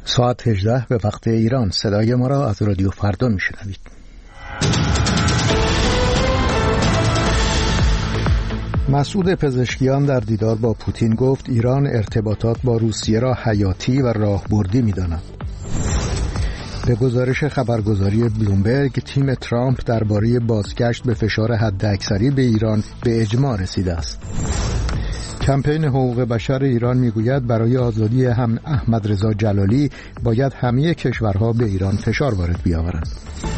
ساعت 18 به وقت ایران. صدای ما را از رادیو فردا میشنوید. مسعود پزشکیان در دیدار با پوتین گفت ایران ارتباطات با روسیه را حیاتی و راهبردی می‌داند. به گزارش خبرگزاری بلومبرگ، تیم ترامپ درباره بازگشت به فشار حداکثری به ایران به اجماع رسیده است. کمپین حقوق بشر ایران میگوید برای آزادی هم احمد رضا جلالی باید همه کشورها به ایران فشار وارد بیاورند.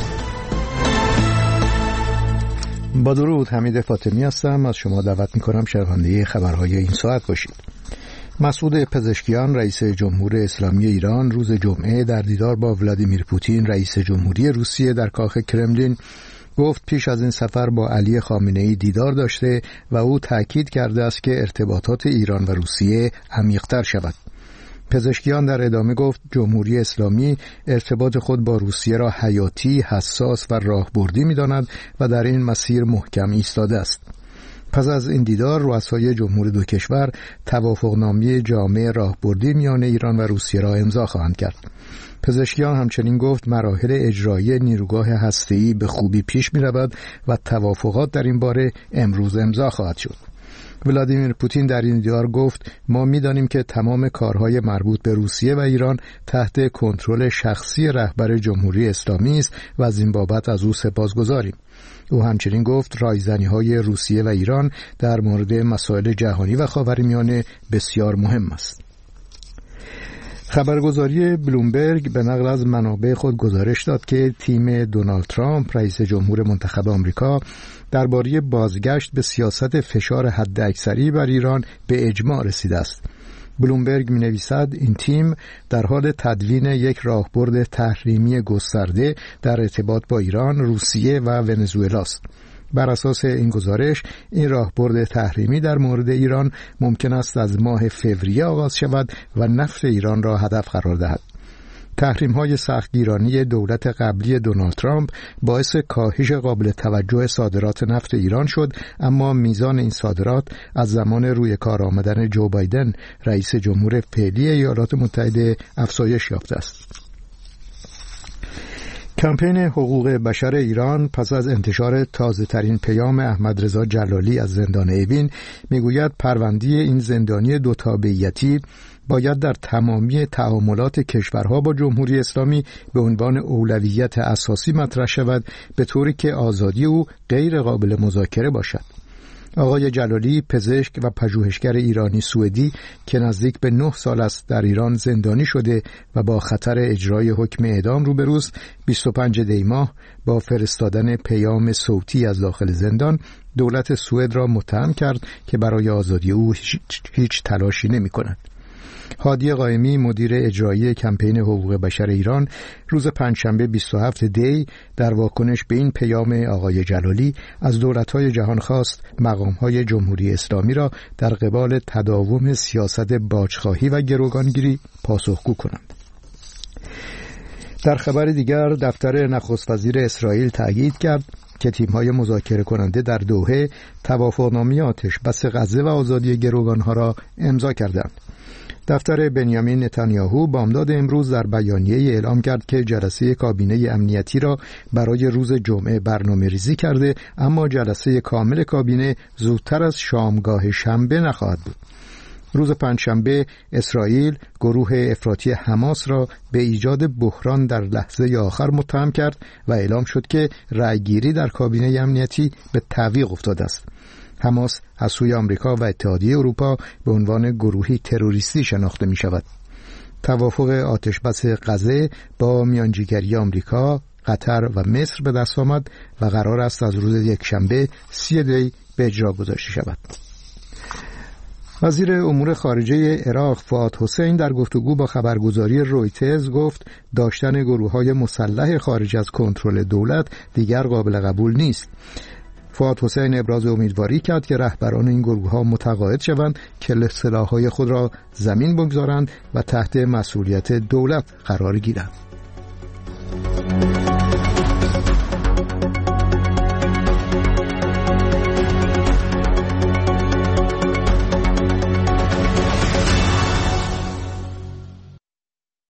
با درود، حمید فاطمی هستم. از شما دعوت میکنم شنونده خبرهای این ساعت باشید. مسعود پزشکیان رئیس جمهور اسلامی ایران روز جمعه در دیدار با ولادیمیر پوتین رئیس جمهوری روسیه در کاخ کرملین گفت پیش از این سفر با علی خامنه‌ای دیدار داشته و او تأکید کرده است که ارتباطات ایران و روسیه عمیق‌تر شود. پزشکیان در ادامه گفت جمهوری اسلامی ارتباط خود با روسیه را حیاتی، حساس و راهبردی می‌داند و در این مسیر محکم ایستاده است. پس از این دیدار رؤسای جمهور دو کشور توافقنامه جامع راهبردی میان ایران و روسیه را امضا خواهند کرد. پزشکیان همچنین گفت مراحل اجرایی نیروگاه هسته‌ای به خوبی پیش می‌رود و توافقات در این باره امروز امضا خواهد شد. ولادیمیر پوتین در این دیدار گفت ما می‌دانیم که تمام کارهای مربوط به روسیه و ایران تحت کنترل شخصی رهبر جمهوری اسلامی است و از این بابت از او سپاسگزاریم. او همچنین گفت رایزنی‌های روسیه و ایران در مورد مسائل جهانی و خاورمیانه بسیار مهم است. خبرگزاری بلومبرگ به نقل از منابع خود گزارش داد که تیم دونالد ترامپ رئیس جمهور منتخب آمریکا درباره بازگشت به سیاست فشار حداکثری بر ایران به اجماع رسیده است. بلومبرگ می‌نویسد این تیم در حال تدوین یک راهبرد تحریمی گسترده در ارتباط با ایران، روسیه و ونزوئلا است. بر اساس این گزارش این راهبرد تحریمی در مورد ایران ممکن است از ماه فوریه آغاز شود و نفت ایران را هدف قرار دهد. تحریم‌های سختگیرانه دولت قبلی دونالد ترامپ باعث کاهش قابل توجه صادرات نفت ایران شد، اما میزان این صادرات از زمان روی کار آمدن جو بایدن رئیس جمهور فعلی ایالات متحده افزایش یافته است. کمپین حقوق بشر ایران پس از انتشار تازه‌ترین پیام احمد رضا جلالی از زندان اوین میگوید پروندی این زندانی دو تابعیتی باید در تمامی تعاملات کشورها با جمهوری اسلامی به عنوان اولویت اساسی مطرح شود، به طوری که آزادی او غیر قابل مذاکره باشد. آقای جلالی پزشک و پژوهشگر ایرانی سوئدی که نزدیک به 9 سال است در ایران زندانی شده و با خطر اجرای حکم اعدام روبروست، 25 دی ماه با فرستادن پیام صوتی از داخل زندان دولت سوئد را متهم کرد که برای آزادی او هیچ تلاشی نمی‌کند. هادی قائمی مدیر اجرایی کمپین حقوق بشر ایران روز پنجشنبه 27 دی در واکنش به این پیام آقای جلالی از دولت‌های جهان خواست مقام‌های جمهوری اسلامی را در قبال تداوم سیاست باجخواهی و گروگانگیری پاسخگو کنند. در خبر دیگر دفتر نخست وزیر اسرائیل تأکید کرد که تیم‌های مذاکره کننده در دوحه توافقنامه آتش‌بس غزه و آزادی گروگان‌ها را امضا کردند. دفتر بنیامین نتانیاهو بامداد امروز در بیانیه‌ای اعلام کرد که جلسه کابینه امنیتی را برای روز جمعه برنامه‌ریزی کرده، اما جلسه کامل کابینه زودتر از شامگاه شنبه نخواهد بود. روز پنجشنبه اسرائیل گروه افراطی حماس را به ایجاد بحران در لحظه آخر متهم کرد و اعلام شد که رأیگیری در کابینه امنیتی به تعویق افتاده است. حماس از سوی آمریکا و اتحادیه اروپا به عنوان گروهی تروریستی شناخته می شود. توافق آتشبس غزه با میانجیگری آمریکا، قطر و مصر به دست آمد و قرار است از روز یکشنبه 30 دی به اجرا گذاشته شود. وزیر امور خارجه عراق فؤاد حسین در گفتگو با خبرگزاری رویترز گفت داشتن گروه‌های مسلح خارج از کنترل دولت دیگر قابل قبول نیست. فؤاد حسین ابراز امیدواری کرد که رهبران این گروه‌ها متقاعد شوند که سلاح‌های خود را زمین بگذارند و تحت مسئولیت دولت قرار گیرند.